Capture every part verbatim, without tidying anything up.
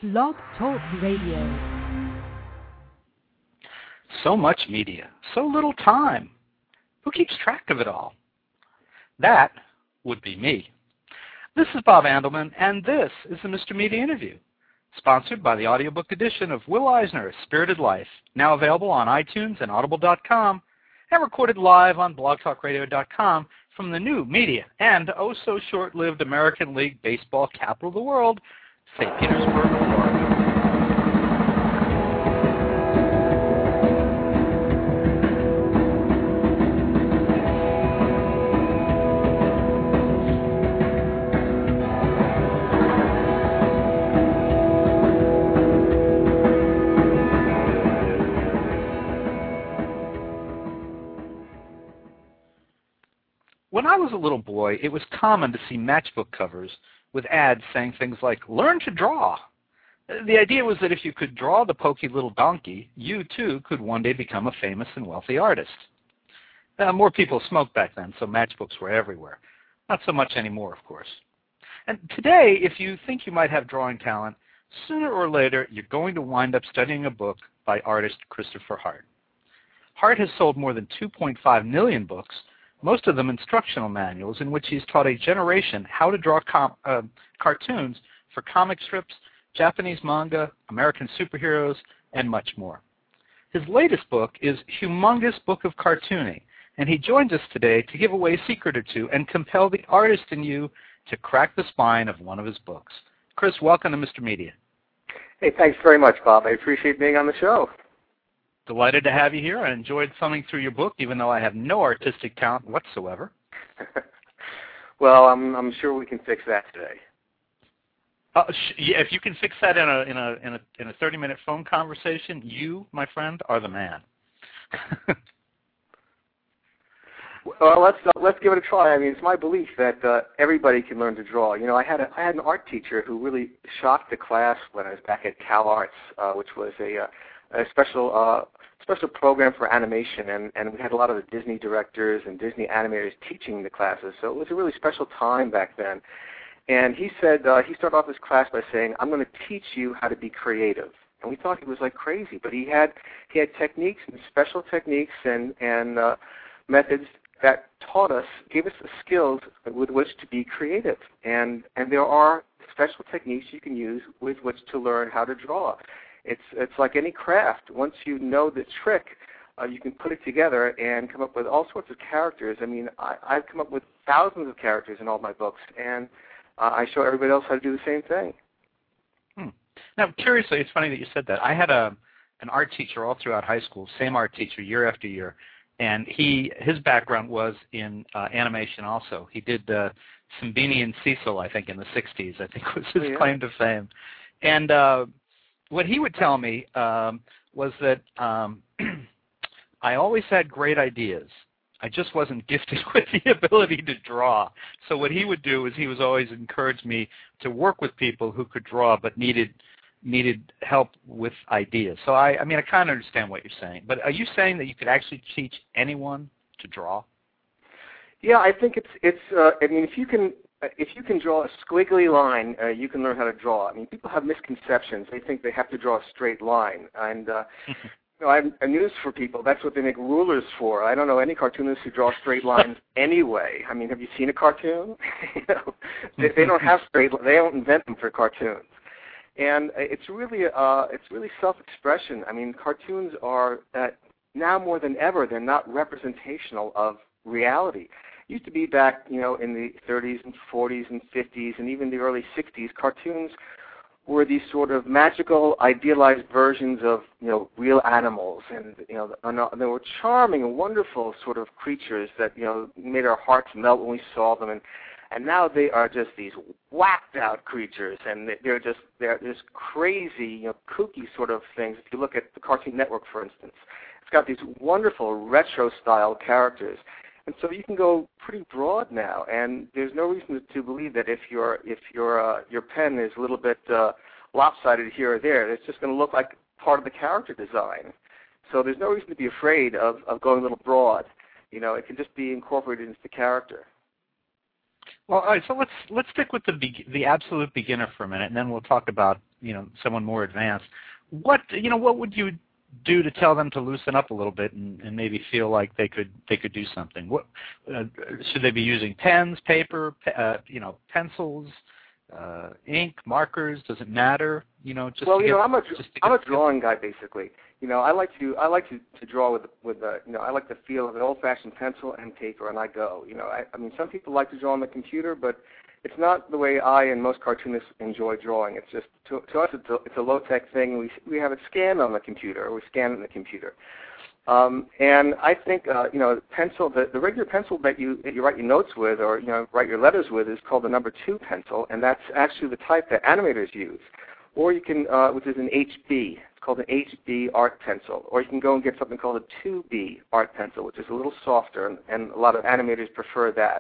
Blog Talk Radio. So much media, so little time. Who keeps track of it all? That would be me. This is Bob Andelman, and this is the Mister Media Interview, sponsored by the audiobook edition of Will Eisner's Spirited Life, now available on iTunes and audible dot com, and recorded live on blog talk radio dot com from the new media and oh-so-short-lived American League baseball capital of the world, Saint Petersburg, Florida. When I was a little boy, it was common to see matchbook covers with ads saying things like, "Learn to draw." The idea was that if you could draw the pokey little donkey, you too could one day become a famous and wealthy artist. Uh, more people smoked back then, so matchbooks were everywhere. Not so much anymore, of course. And today, if you think you might have drawing talent, sooner or later you're going to wind up studying a book by artist Christopher Hart. Hart has sold more than two point five million books, most of them instructional manuals in which he's taught a generation how to draw com uh, cartoons for comic strips, Japanese manga, American superheroes, and much more. His latest book is Humongous Book of Cartooning, and he joins us today to give away a secret or two and compel the artist in you to crack the spine of one of his books. Chris, welcome to Mister Media. Hey, thanks very much, Bob. I appreciate being on the show. Delighted to have you here. I enjoyed thumbing through your book, even though I have no artistic talent whatsoever. Well, I'm I'm sure we can fix that today. Uh, sh yeah, if you can fix that in a in a in a in a thirty minute phone conversation, you, my friend, are the man. Well, let's uh, let's give it a try. I mean, it's my belief that uh, everybody can learn to draw. You know, I had a I had an art teacher who really shocked the class when I was back at Cal Arts, uh, which was a uh, a special uh, special program for animation, and, and we had a lot of the Disney directors and Disney animators teaching the classes, so it was a really special time back then. And he said, uh, he started off his class by saying, "I'm going to teach you how to be creative." And we thought he was like crazy, but he had he had techniques and special techniques and, and uh, methods that taught us, gave us the skills with which to be creative. And, and there are special techniques you can use with which to learn how to draw. It's it's like any craft. Once you know the trick, uh, you can put it together and come up with all sorts of characters. I mean, I, I've come up with thousands of characters in all my books, and uh, I show everybody else how to do the same thing. Hmm. Now, curiously, it's funny that you said that. I had a an art teacher all throughout high school, same art teacher year after year, and he his background was in uh, animation also. He did uh, Simbini and Cecil, I think, in the sixties, I think was his oh, yeah. claim to fame. And uh, what he would tell me um, was that um, I always had great ideas. I just wasn't gifted with the ability to draw. So what he would do is he was always encourage me to work with people who could draw but needed needed help with ideas. So I, I mean, I kind of understand what you're saying. But are you saying that you could actually teach anyone to draw? Yeah, I think it's it's. Uh, I mean, if you can. If you can draw a squiggly line, uh, you can learn how to draw. I mean, people have misconceptions. They think they have to draw a straight line. And uh, you know, I have a news for people. That's what they make rulers for. I don't know any cartoonists who draw straight lines anyway. I mean, have you seen a cartoon? you know, they, they don't have straight. They don't invent them for cartoons. And it's really, uh, it's really self-expression. I mean, cartoons are uh, now more than ever. They're not representational of reality. Used to be back, you know, in the thirties and forties and fifties and even the early sixties, cartoons were these sort of magical, idealized versions of, you know, real animals, and you know, and they were charming and wonderful sort of creatures that, you know, made our hearts melt when we saw them, and and now they are just these whacked out creatures, and they're just they're just crazy, you know, kooky sort of things. If you look at the Cartoon Network, for instance, it's got these wonderful retro style characters. And so you can go pretty broad now, and there's no reason to believe that if your if your uh, your pen is a little bit uh, lopsided here or there, it's just going to look like part of the character design. So there's no reason to be afraid of, of going a little broad. You know, it can just be incorporated into the character. Well, all right. So let's let's stick with the be the absolute beginner for a minute, and then we'll talk about you know, someone more advanced. What you know, what would you do to tell them to loosen up a little bit and, and maybe feel like they could they could do something? What uh, should they be using? Pens, paper, pe- uh, you know, pencils, uh, ink, markers? Does it matter? You know, just well, to you get, know, I'm a just to I'm a get, drawing guy basically. You know, I like to I like to, to draw with with uh, you know I like the feel of an old-fashioned pencil and paper, and I go. You know, I, I mean, some people like to draw on the computer, but it's not the way I and most cartoonists enjoy drawing. It's just to, to us, it's a, it's a low-tech thing. We we have it scanned on the computer, or we scan it in the computer. Um, and I think uh, you know, pencil, the, the regular pencil that you that you write your notes with, or you know, write your letters with, is called the number two pencil, and that's actually the type that animators use. Or you can, uh, which is an H B. It's called an H B art pencil. Or you can go and get something called a two B art pencil, which is a little softer, and, and a lot of animators prefer that.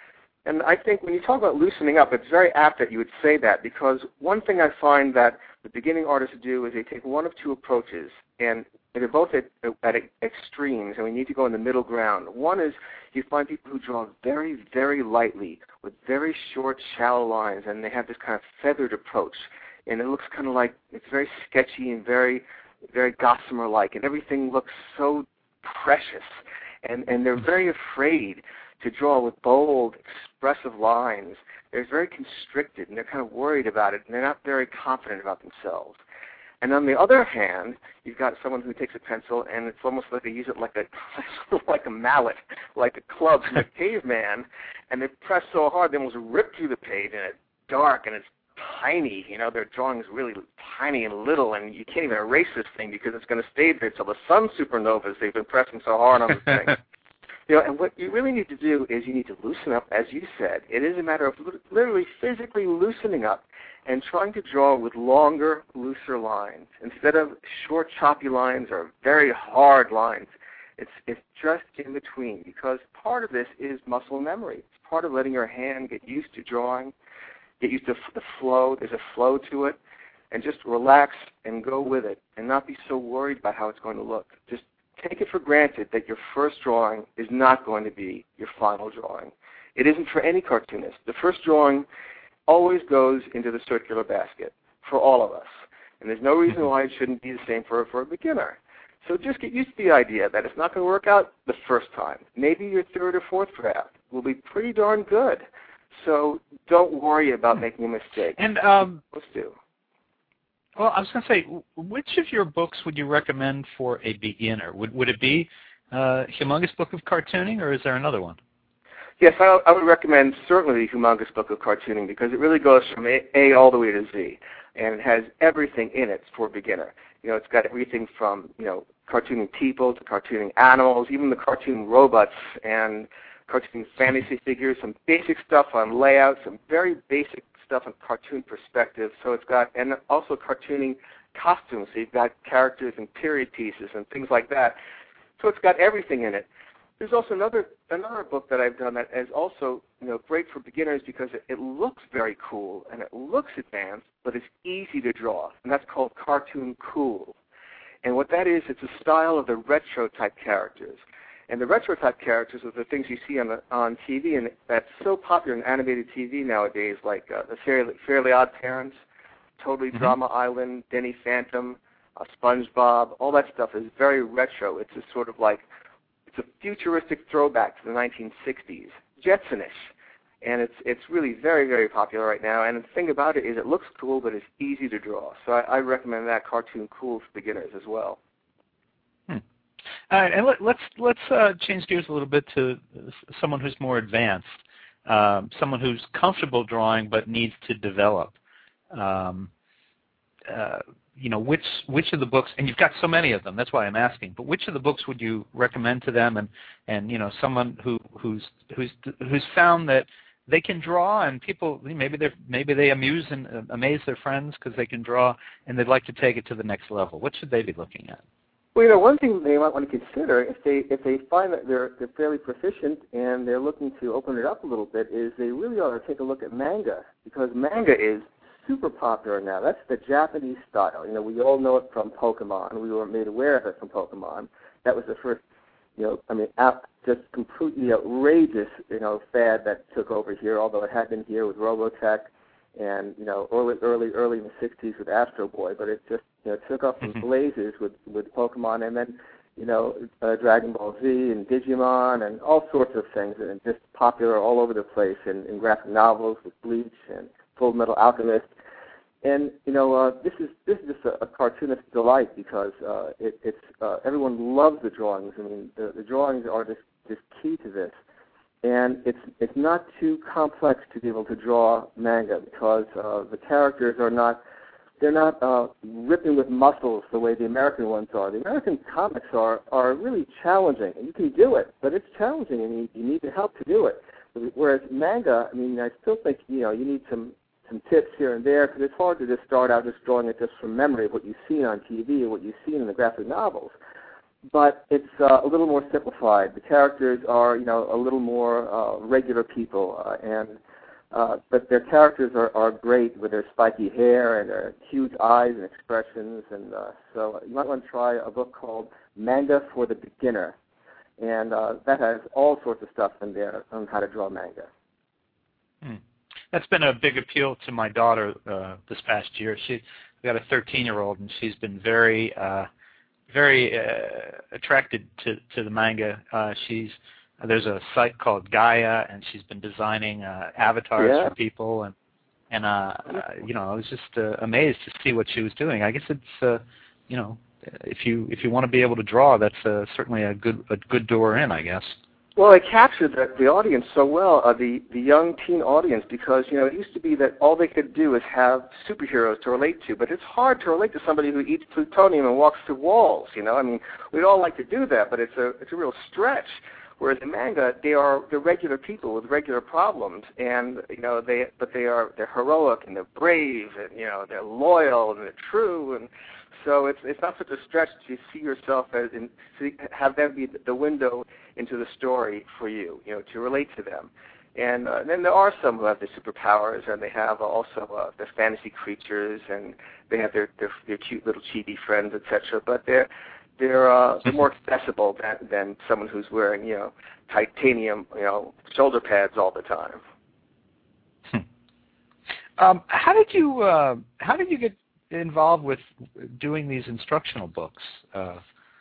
And I think when you talk about loosening up, it's very apt that you would say that, because one thing I find that the beginning artists do is they take one of two approaches, and they're both at, at extremes, and we need to go in the middle ground. One is you find people who draw very, very lightly with very short, shallow lines, and they have this kind of feathered approach. And it looks kind of like it's very sketchy and very, very gossamer-like, and everything looks so precious. And and they're very afraid to draw with bold, expressive lines. They're very constricted, and they're kind of worried about it, and they're not very confident about themselves. And on the other hand, you've got someone who takes a pencil, and it's almost like they use it like a like a mallet, like a club from a caveman, and they press so hard they almost rip through the page, and it's dark, and it's tiny. You know, their drawing is really tiny and little, and you can't even erase this thing because it's going to stay there till the sun supernovas. They've been pressing so hard on the thing. You know, and what you really need to do is you need to loosen up, as you said. It is a matter of literally physically loosening up and trying to draw with longer, looser lines. Instead of short, choppy lines or very hard lines, it's, it's just in between, because part of this is muscle memory. It's part of letting your hand get used to drawing, get used to the flow. There's a flow to it, and just relax and go with it and not be so worried about how it's going to look. Just take it for granted that your first drawing is not going to be your final drawing. It isn't for any cartoonist. The first drawing always goes into the circular basket for all of us, and there's no reason why it shouldn't be the same for, for a beginner. So just get used to the idea that it's not going to work out the first time. Maybe your third or fourth draft will be pretty darn good. So don't worry about making a mistake. And um, let's do. Well, I was going to say, which of your books would you recommend for a beginner? Would would it be uh, Humongous Book of Cartooning, or is there another one? Yes, I, I would recommend certainly the Humongous Book of Cartooning, because it really goes from A, A all the way to Z, and it has everything in it for a beginner. You know, it's got everything from, you know, cartooning people to cartooning animals, even the cartoon robots and cartoon fantasy figures, some basic stuff on layout, some very basic stuff on cartoon perspective. So it's got, and also cartooning costumes. So you've got characters and period pieces and things like that. So it's got everything in it. There's also another another book that I've done that is also, you know, great for beginners because it, it looks very cool and it looks advanced, but it's easy to draw, and that's called Cartoon Cool. And what that is, it's a style of the retro type characters. And the retro type characters are the things you see on the, on T V, and that's so popular in animated T V nowadays, like uh, the Fairly, Fairly Odd Parents, Totally mm-hmm. Drama Island, Danny Phantom, uh, SpongeBob. All that stuff is very retro. It's a sort of like, it's a futuristic throwback to the nineteen sixties, Jetsonish. And it's it's really very, very popular right now. And the thing about it is it looks cool, but it's easy to draw. So I, I recommend that, Cartoon Cool, for beginners as well. Hmm. All right, and let, let's let's uh, change gears a little bit to someone who's more advanced, um, someone who's comfortable drawing but needs to develop. Um, uh, you know, which which of the books, and you've got so many of them, that's why I'm asking. But which of the books would you recommend to them? And, and you know, someone who who's who's who's found that they can draw, and people maybe they maybe they amuse and uh, amaze their friends because they can draw, and they'd like to take it to the next level. What should they be looking at? Well, you know, one thing they might want to consider, if they if they find that they're they're fairly proficient and they're looking to open it up a little bit, is they really ought to take a look at manga, because manga is super popular now. That's the Japanese style. You know, we all know it from Pokemon. We were made aware of it from Pokemon. That was the first, you know, I mean, out, just completely outrageous, you know, fad that took over here, although it had been here with Robotech and you know, early, early, early in the sixties with Astro Boy, but it just you know took off in blazes with with Pokemon, and then you know, uh, Dragon Ball Z and Digimon and all sorts of things, and just popular all over the place in, in graphic novels with Bleach and Full Metal Alchemist. And you know, uh, this is this is just a, a cartoonist delight because uh, it, it's uh, everyone loves the drawings. I mean, the, the drawings are just, just key to this, and it's it's not too complex to be able to draw manga because uh, the characters are not. They're not uh, ripping with muscles the way the American ones are. The American comics are, are really challenging, and you can do it, but it's challenging, and you, you need the help to do it. Whereas manga, I mean, I still think you know you need some, some tips here and there because it's hard to just start out just drawing it just from memory of what you've seen on T V or what you've seen in the graphic novels. But it's uh, a little more simplified. The characters are you know a little more uh, regular people, uh, and Uh, but their characters are, are great with their spiky hair and their huge eyes and expressions. And uh, so you might want to try a book called Manga for the Beginner. And uh, that has all sorts of stuff in there on how to draw manga. Hmm. That's been a big appeal to my daughter uh, this past year. She we got a thirteen-year-old, and she's been very, uh, very uh, attracted to, to the manga. Uh, she's There's a site called Gaia, and she's been designing uh, avatars yeah. for people, and and uh, uh, you know, I was just uh, amazed to see what she was doing. I guess it's uh, you know, if you if you want to be able to draw, that's uh, certainly a good a good door in, I guess. Well, it captured the, the audience so well, uh, the the young teen audience, because you know it used to be that all they could do is have superheroes to relate to, but it's hard to relate to somebody who eats plutonium and walks through walls. You know, I mean, we'd all like to do that, but it's a it's a real stretch. Whereas in manga, they are the regular people with regular problems, and you know they, but they are they're heroic and they're brave, and you know they're loyal and they're true, and so it's it's not such a stretch to see yourself as in see, have them be the window into the story for you, you know, to relate to them. And uh, then there are some who have the superpowers, and they have also uh, their fantasy creatures, and they have their their, their cute little chibi friends, et cetera. But they're They're, uh, they're more accessible than, than someone who's wearing, you know, titanium, you know, shoulder pads all the time. um, how did you uh, how did you get involved with doing these instructional books? Uh,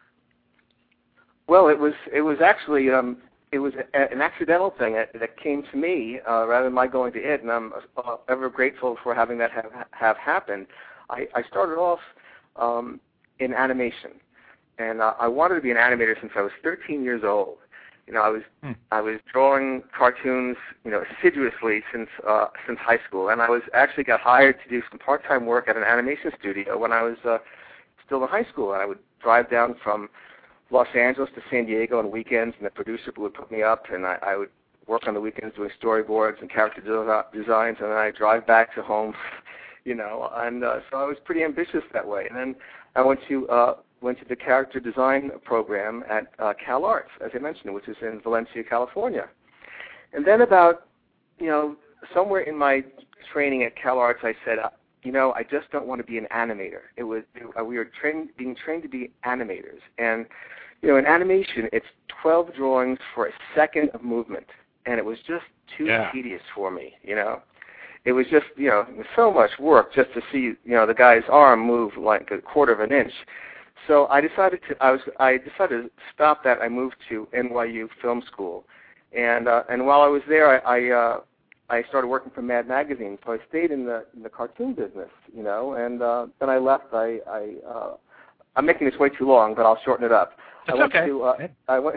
well, it was it was actually um, it was a, an accidental thing that, that came to me uh, rather than my going to it, and I'm uh, ever grateful for having that have have happened. I, I started off um, in animation. And uh, I wanted to be an animator since I was thirteen years old. You know, I was hmm. I was drawing cartoons, you know, assiduously since uh, since high school, and I was actually got hired to do some part-time work at an animation studio when I was uh, still in high school. And I would drive down from Los Angeles to San Diego on weekends, and the producer would put me up, and I, I would work on the weekends doing storyboards and character de- designs, and then I'd drive back to home, you know. And uh, so I was pretty ambitious that way. And then I went to uh, went to the character design program at uh, Cal Arts, as I mentioned, which is in Valencia, California. And then about, you know, somewhere in my training at Cal Arts, I said, uh, you know, I just don't want to be an animator. It was uh, we were trained, being trained to be animators, and you know, in animation, it's twelve drawings for a second of movement, and it was just too yeah. tedious for me. You know, it was just, you know, so much work just to see, you know, the guy's arm move like a quarter of an inch. So I decided to I was I decided to stop that. I moved to N Y U Film School, and uh, and while I was there, I I, uh, I started working for Mad Magazine. So I stayed in the in the cartoon business, you know, and uh, then I left. I I uh, I'm making this way too long, but I'll shorten it up. That's I went okay. to uh, I went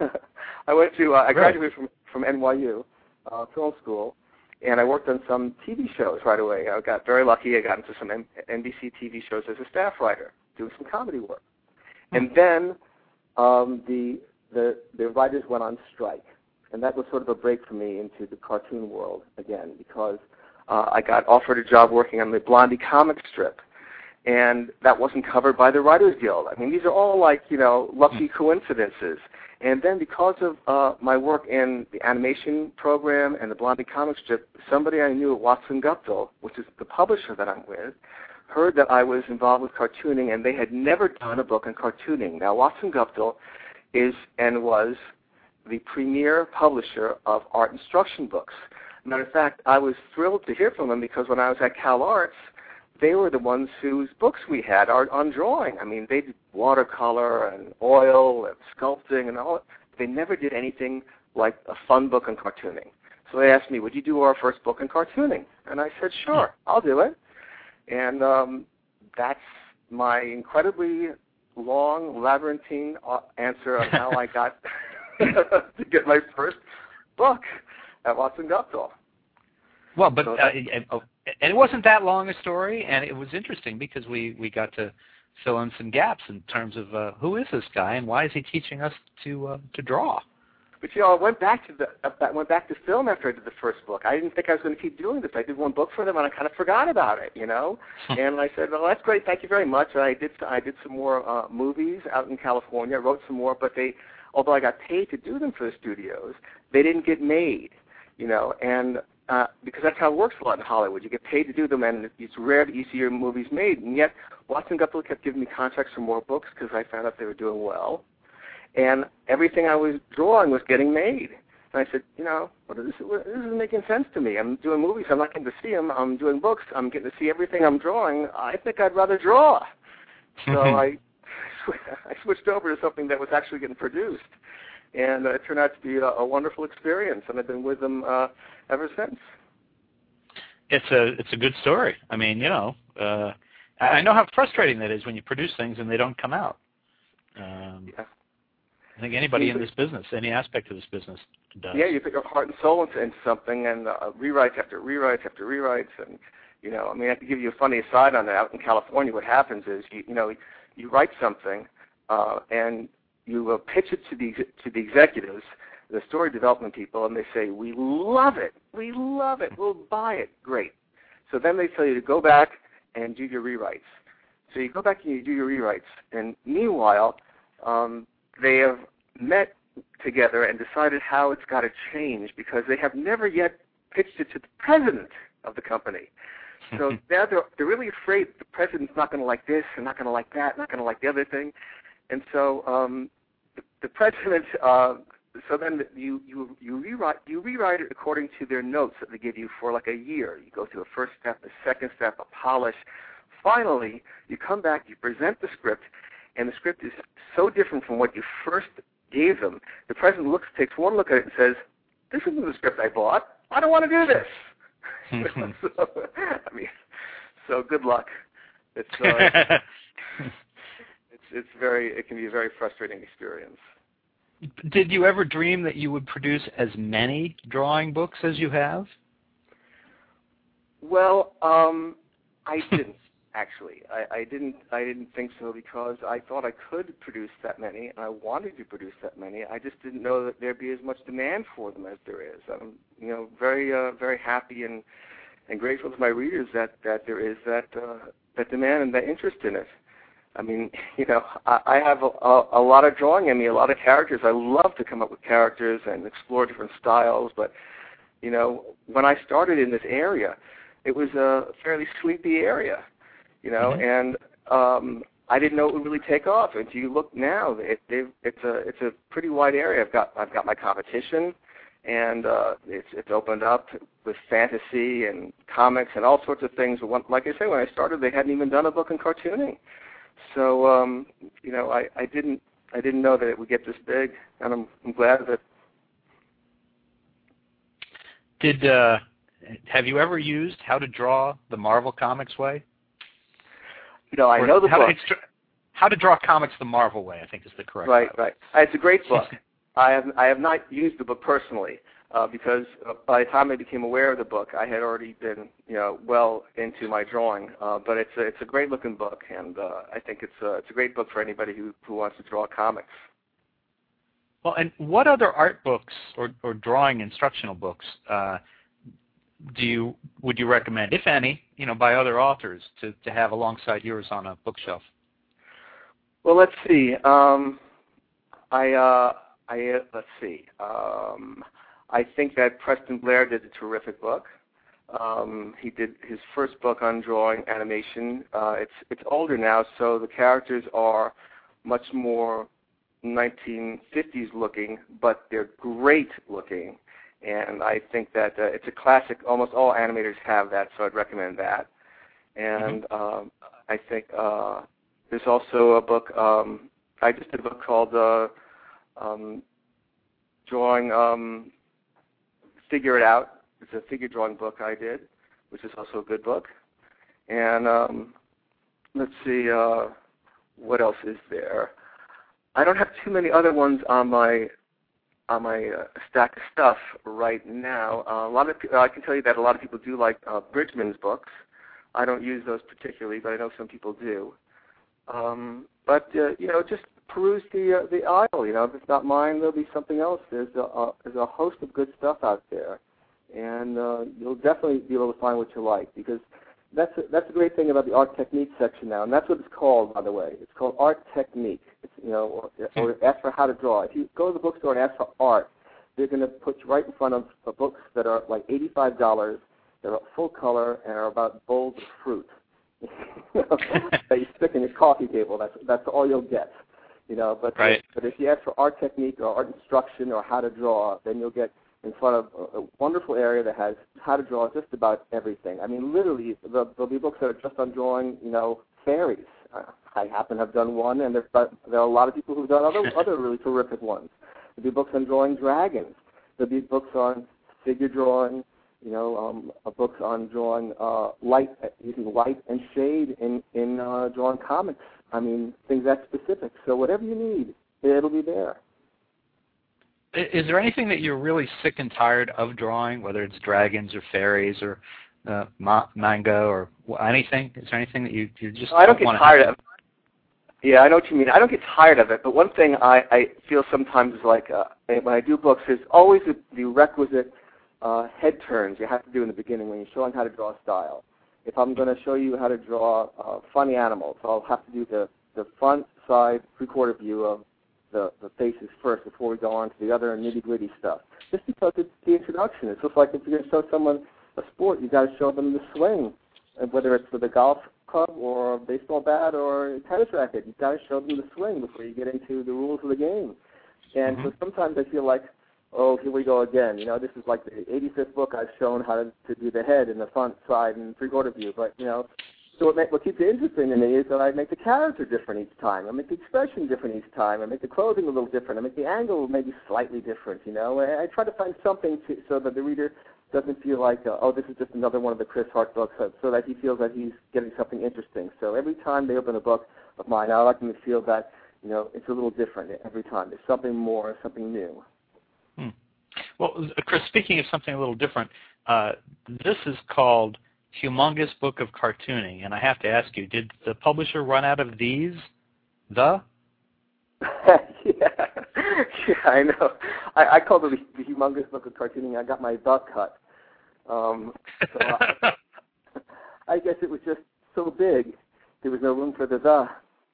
I went to uh, I graduated right. from from N Y U uh, Film School. And I worked on some T V shows right away. I got very lucky. I got into some N B C T V shows as a staff writer, doing some comedy work. And then um, the, the the writers went on strike, and that was sort of a break for me into the cartoon world again, because uh, I got offered a job working on the Blondie comic strip, and that wasn't covered by the Writers Guild. I mean, these are all like, you know, lucky coincidences. And then because of uh, my work in the animation program and the Blondie comic strip, somebody I knew at Watson Guptill, which is the publisher that I'm with, heard that I was involved with cartooning, and they had never done a book on cartooning. Now, Watson Guptill is and was the premier publisher of art instruction books. Matter of fact, I was thrilled to hear from them because when I was at Cal Arts, they were the ones whose books we had are on drawing. I mean, they did watercolor and oil and sculpting and all. They never did anything like a fun book on cartooning. So they asked me, would you do our first book on cartooning? And I said, sure, I'll do it. And um, that's my incredibly long, labyrinthine answer on how I got to get my first book at Watson Guptill. Well, but so uh, and, and it wasn't that long a story, and it was interesting because we, we got to fill in some gaps in terms of uh, who is this guy and why is he teaching us to uh, to draw. But you know, I went back to the I went back to film after I did the first book. I didn't think I was going to keep doing this. I did one book for them, and I kind of forgot about it, you know. And I said, "Well, that's great. Thank you very much." And I did I did some more uh, movies out in California. I wrote some more, but they, although I got paid to do them for the studios, they didn't get made, you know. And uh, because that's how it works a lot in Hollywood, you get paid to do them, and it's rare that you see your movies made. And yet, Watson Guptill kept giving me contracts for more books because I found out they were doing well. And everything I was drawing was getting made. And I said, you know, what is this, what, this isn't making sense to me. I'm doing movies. I'm not getting to see them. I'm doing books. I'm getting to see everything I'm drawing. I think I'd rather draw. So I, I switched over to something that was actually getting produced. And uh, it turned out to be a, a wonderful experience, and I've been with them uh, ever since. It's a it's a good story. I mean, you know, uh, I know how frustrating that is when you produce things and they don't come out. Um, yeah. I think anybody in this business, any aspect of this business, does. Yeah, you put your heart and soul into, into something, and uh, rewrites after rewrites after rewrites, and you know, I mean, I have to give you a funny aside on that. Out in California, what happens is, you, you know, you write something, uh, and you uh, pitch it to the to the executives, the story development people, and they say, "We love it, we love it, we'll buy it." Great. So then they tell you to go back and do your rewrites. So you go back and you do your rewrites, and meanwhile, um, they have met together and decided how it's got to change because they have never yet pitched it to the president of the company. So now they're, they're really afraid the president's not going to like this and not going to like that, not going to like the other thing. And so um, the, the president, uh, so then you, you, you, rewrite, you rewrite it according to their notes that they give you for like a year. You go through a first step, a second step, a polish. Finally, you come back, you present the script, and the script is so different from what you first gave them. The president looks, takes one look at it and says, "This isn't the script I bought. I don't want to do this." so, I mean, so good luck. It's, uh, it's it's very it can be a very frustrating experience. Did you ever dream that you would produce as many drawing books as you have? Well, um, I didn't. Actually, I, I didn't. I didn't think so because I thought I could produce that many, and I wanted to produce that many. I just didn't know that there'd be as much demand for them as there is. I'm, you know, very, uh, very happy and and grateful to my readers that, that there is that uh, that demand and that interest in it. I mean, you know, I, I have a, a, a lot of drawing in me, a lot of characters. I love to come up with characters and explore different styles. But you know, when I started in this area, it was a fairly sleepy area. You know, mm-hmm. and um, I didn't know it would really take off. And if you look now, it, it's a it's a pretty wide area. I've got I've got my competition, and uh, it's it's opened up with fantasy and comics and all sorts of things. But like I say, when I started, they hadn't even done a book in cartooning. So um, you know, I, I didn't I didn't know that it would get this big, and I'm I'm glad that. Did uh, have you ever used How to Draw the Marvel Comics Way? You know, I or know the how book. To, how to Draw Comics the Marvel Way, I think is the correct Right, title. right. It's a great book. I have I have not used the book personally uh, because uh, by the time I became aware of the book, I had already been, you know, well into my drawing. Uh, but it's a, it's a great looking book, and uh, I think it's a, it's a great book for anybody who, who wants to draw comics. Well, and what other art books or, or drawing instructional books uh, do you would you recommend, if any, you know, by other authors to, to have alongside yours on a bookshelf? Well, let's see. Um, I uh, I uh, let's see. Um, I think that Preston Blair did a terrific book. Um, he did his first book on drawing animation. Uh, it's it's older now, so the characters are much more nineteen fifties looking, but they're great looking. And I think that uh, it's a classic. Almost all animators have that, so I'd recommend that. And Mm-hmm. um, I think uh, there's also a book. Um, I just did a book called uh, um, Drawing um, Figure It Out. It's a figure drawing book I did, which is also a good book. And um, let's see, uh, what else is there? I don't have too many other ones on my on my uh, stack of stuff right now. Uh, a lot of I can tell you that a lot of people do like uh, Bridgman's books. I don't use those particularly, but I know some people do. Um, but uh, you know, just peruse the uh, the aisle. You know, if it's not mine, there'll be something else. There's a, uh, there's a host of good stuff out there, and uh, you'll definitely be able to find what you like, because that's a, that's a great thing about the art technique section now, and that's what it's called, by the way. It's called art technique. It's, you know, or, or ask for how to draw. If you go to the bookstore and ask for art, they're going to put you right in front of uh, books that are like eighty-five dollars. They're full color and are about bowls of fruit. You know, that you stick in your coffee table. That's that's all you'll get. You know, but right. but if you ask for art technique or art instruction or how to draw, then you'll get in front of a, a wonderful area that has how to draw just about everything. I mean, literally, there'll, there'll be books that are just on drawing, you know, fairies. Uh, I happen to have done one, and there, but there are a lot of people who've done other other really terrific ones. There'll be books on drawing dragons. There'll be books on figure drawing. You know, um, uh, books on drawing uh, light, using light and shade in in uh, drawing comics. I mean, things that specific. So whatever you need, it'll be there. Is there anything that you're really sick and tired of drawing, whether it's dragons or fairies or uh, ma- manga or anything? Is there anything that you, you just I don't don't get tired have? of it. Yeah, I know what you mean. I don't get tired of it, but one thing I, I feel sometimes is like uh, when I do books, there's always the, the requisite uh, head turns you have to do in the beginning when you're showing how to draw a style. If I'm going to show you how to draw uh, funny animals, I'll have to do the, the front, side, three-quarter view of the, the faces first before we go on to the other nitty-gritty stuff. Just because it's the introduction. It's just like if you're going to show someone a sport, you've got to show them the swing, and whether it's with a golf club or a baseball bat or a tennis racket. You've got to show them the swing before you get into the rules of the game. And Mm-hmm. so sometimes I feel like, oh, here we go again. You know, this is like the eighty-fifth book I've shown how to, to do the head in the front, side, and three-quarter view. But, you know, so what, make, what keeps it interesting to me is that I make the character different each time. I make the expression different each time. I make the clothing a little different. I make the angle maybe slightly different, you know. And I try to find something to, so that the reader doesn't feel like, uh, oh, this is just another one of the Chris Hart books, so, so that he feels that he's getting something interesting. So every time they open a book of mine, I like them to feel that, you know, it's a little different every time. There's something more, something new. Hmm. Well, Chris, speaking of something a little different, uh, this is called Humongous Book of Cartooning, and I have to ask you, did the publisher run out of these? The? yeah. yeah, I know. I, I called it the, the Humongous Book of Cartooning. I got my the cut. Um, so I, I guess it was just so big, there was no room for the the.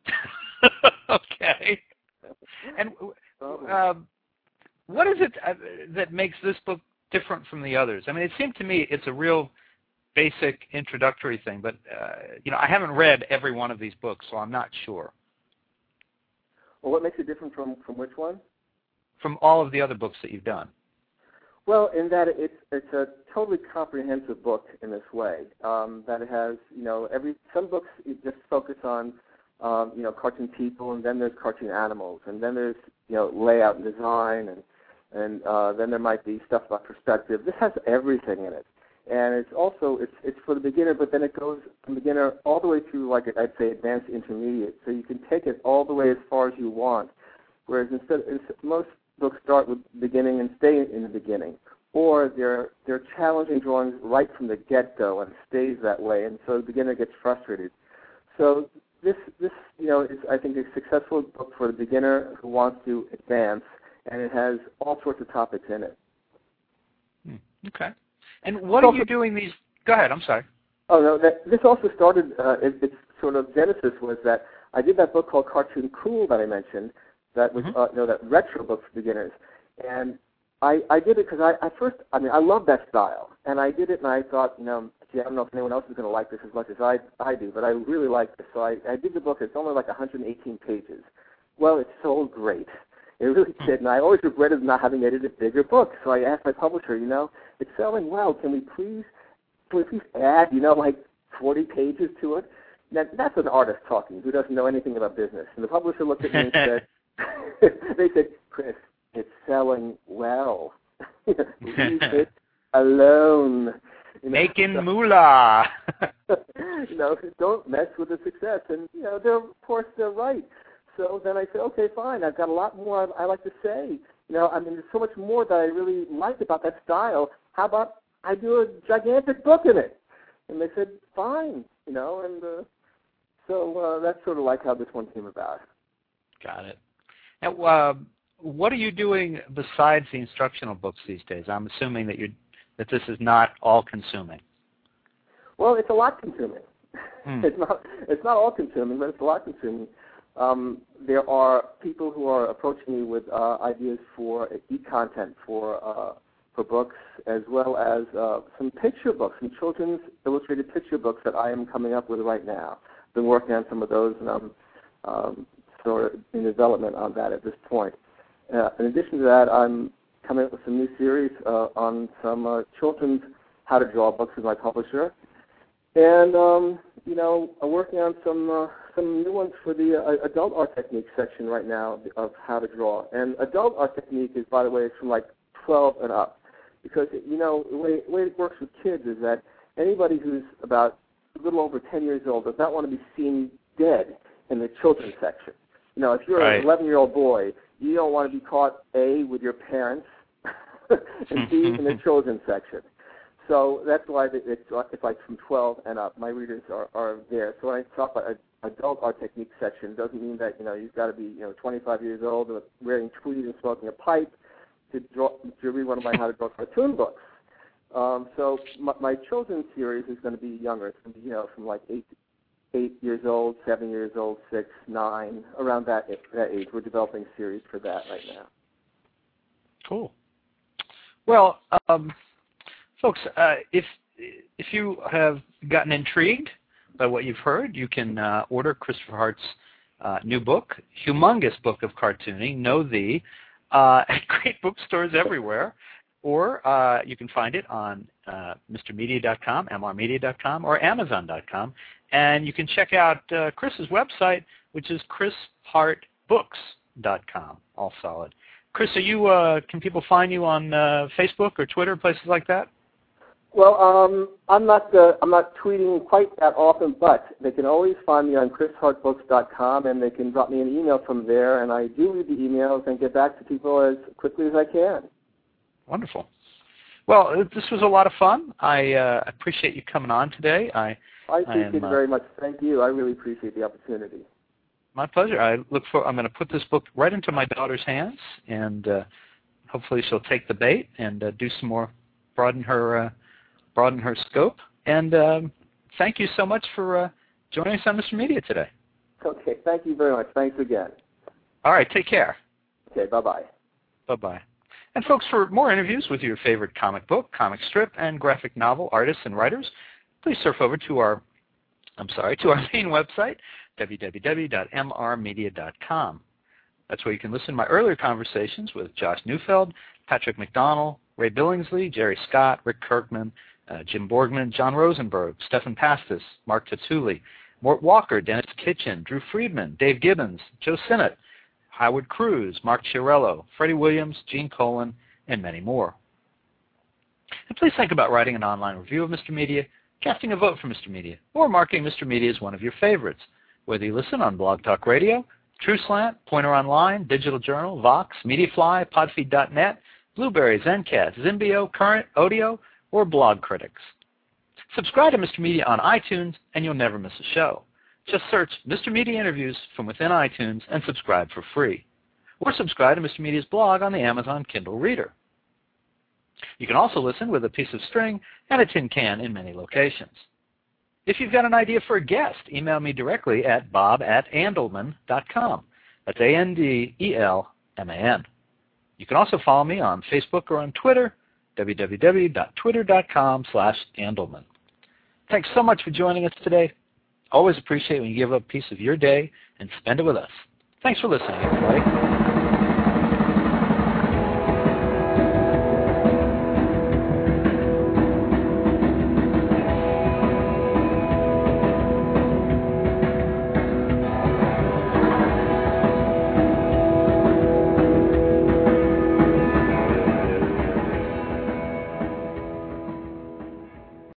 Okay. And uh, what is it uh, that makes this book different from the others? I mean, it seemed to me it's a real basic introductory thing, but uh, you know, I haven't read every one of these books, so I'm not sure. Well, what makes it different from, from which one? From all of the other books that you've done. Well, in that it's it's a totally comprehensive book in this way. Um, that it has, you know, every some books just focus on, um, you know, cartoon people, and then there's cartoon animals, and then there's, you know, layout and design, and and uh, then there might be stuff about perspective. This has everything in it, and it's also it's it's for the beginner, but then it goes from beginner all the way through, like I'd say, advanced intermediate. So you can take it all the way as far as you want. Whereas instead, most books start with beginning and stay in the beginning, or they're they're challenging drawings right from the get-go and it stays that way, and so the beginner gets frustrated. So this this you know is, I think, a successful book for the beginner who wants to advance, and it has all sorts of topics in it. Hmm. Okay. And what So, are you doing these? Go ahead. I'm sorry. Oh no, that, this also started. Uh, it, its sort of genesis was that I did that book called Cartoon Cool that I mentioned. That was, Mm-hmm. uh, you know, that retro book for beginners. And I, I did it because I, I first, I mean, I love that style. And I did it and I thought, you know, gee, I don't know if anyone else is going to like this as much as I, I do, but I really like this. So I, I did the book. It's only like one hundred eighteen pages. Well, it sold great. It really did, and I always regretted not having edited a bigger book. So I asked my publisher, you know, it's selling well. Can we please, can we please add, you know, like forty pages to it? Now, that's an artist talking who doesn't know anything about business. And the publisher looked at me and said, they said, Chris, it's selling well. Leave it alone. You know, Making so, moolah. you know, don't mess with the success. And, you know, they're, of course, they're right. So then I said, okay, fine. I've got a lot more I, I like to say. You know, I mean, there's so much more that I really like about that style. How about I do a gigantic book in it? And they said, fine. You know, and uh, so uh, that's sort of like how this one came about. Got it. Now, uh, what are you doing besides the instructional books these days? I'm assuming that you that this is not all-consuming. Well, it's a lot consuming. Hmm. It's not it's not all consuming, but it's a lot consuming. Um, there are people who are approaching me with uh, ideas for e-content for uh, for books, as well as uh, some picture books, some children's illustrated picture books that I am coming up with right now. I've been working on some of those, and I'm um, sort of in development on that at this point. Uh, in addition to that, I'm coming up with some new series uh, on some uh, children's how to draw books with my publisher. And, um, you know, I'm working on some uh, some new ones for the uh, adult art technique section right now of how to draw. And adult art technique is, by the way, it's from like twelve and up. Because, you know, the way, the way it works with kids is that anybody who's about a little over ten years old does not want to be seen dead in the children's section. You know, if you're right. an eleven-year-old boy, you don't want to be caught, A, with your parents, and B, in the children's section. So that's why it's, it's like from twelve and up. My readers are, are there. So when I talk about an adult art technique section, it doesn't mean that, you know, you've got to be, you know, twenty-five years old and wearing tweed and smoking a pipe to draw to read one of my how to draw cartoon books. Um, so my, my children's series is going to be younger. It's going to be, you know, from like eight, eight years old, seven years old, six, nine, around that that age. We're developing a series for that right now. Cool. Well, um, folks, uh, if if you have gotten intrigued by what you've heard, you can uh, order Christopher Hart's uh, new book, humongous book of cartooning, Know Thee, uh, at great bookstores everywhere, or uh, you can find it on uh, Mr Media dot com, M R Media dot com, or Amazon dot com, and you can check out uh, Chris's website, which is Chris Hart Books dot com, all solid. Chris, are you? Uh, can people find you on uh, Facebook or Twitter, places like that? Well, um, I'm not uh, I'm not tweeting quite that often, but they can always find me on Chris Hart Books dot com, and they can drop me an email from there, and I do read the emails and get back to people as quickly as I can. Wonderful. Well, this was a lot of fun. I uh, appreciate you coming on today. I I appreciate I am, it very much. Thank you. I really appreciate the opportunity. My pleasure. I look for. I'm going to put this book right into my daughter's hands, and uh, hopefully she'll take the bait and uh, do some more, broaden her, uh, broaden her scope. And um, thank you so much for uh, joining us on Mister Media today. Okay. Thank you very much. Thanks again. All right. Take care. Okay. Bye bye. Bye bye. And folks, for more interviews with your favorite comic book, comic strip, and graphic novel artists and writers, please surf over to our, I'm sorry, to our main website, w w w dot m r media dot com. That's where you can listen to my earlier conversations with Josh Neufeld, Patrick McDonnell, Ray Billingsley, Jerry Scott, Rick Kirkman, uh, Jim Borgman, John Rosenberg, Stefan Pastis, Mark Tatsuli, Mort Walker, Dennis Kitchen, Drew Friedman, Dave Gibbons, Joe Sinnott, Howard Cruz, Mark Chiarello, Freddie Williams, Gene Colan, and many more. And please think about writing an online review of Mister Media, casting a vote for Mister Media, or marking Mister Media as one of your favorites, whether you listen on Blog Talk Radio, TrueSlant, Pointer Online, Digital Journal, Vox, Mediafly, Podfeed dot net, Blueberry, Zencast, Zimbio, Current, Odeo, or Blog Critics. Subscribe to Mister Media on iTunes, and you'll never miss a show. Just search Mister Media Interviews from within iTunes and subscribe for free. Or subscribe to Mister Media's blog on the Amazon Kindle Reader. You can also listen with a piece of string and a tin can in many locations. If you've got an idea for a guest, email me directly at bob at andelman dot com. That's A N D E L M A N. You can also follow me on Facebook or on Twitter, w w w dot twitter dot com slash andelman. Thanks so much for joining us today. Always appreciate when you give up a piece of your day and spend it with us. Thanks for listening, everybody.